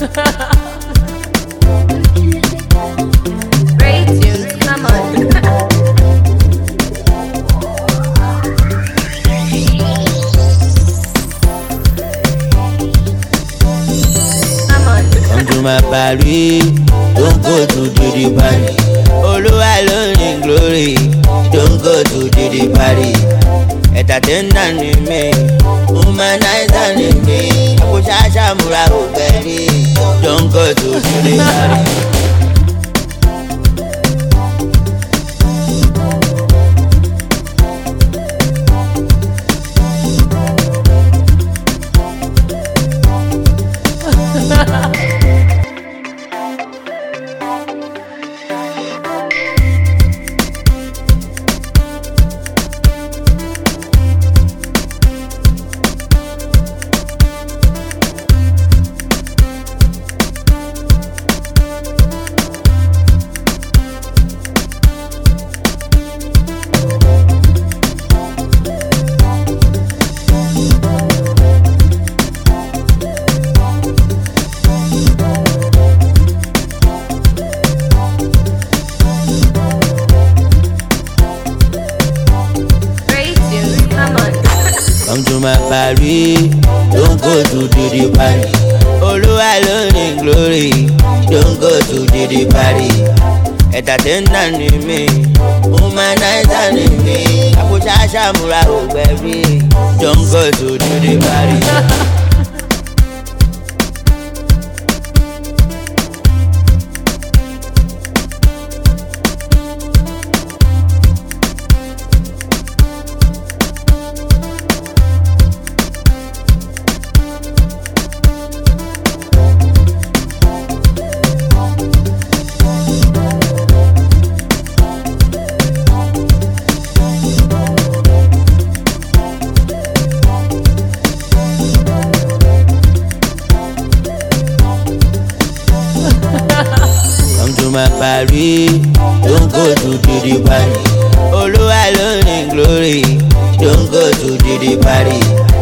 Great tunes, come on. Come to my party, don't go to the party. Oluwa alone in glory, don't go to the party. Entertainer ni me, humanizer ni me. Akushasha mura uberi, don't go to the party. Come to my party, don't go to the party. Oluwa alone in glory, don't go to the party. Entertainer ni me, humanizer ni me. Akushasha mura uberi, don't go to the party. Come to my party, don't go to the party. Oluwa alone in glory, don't go to the party.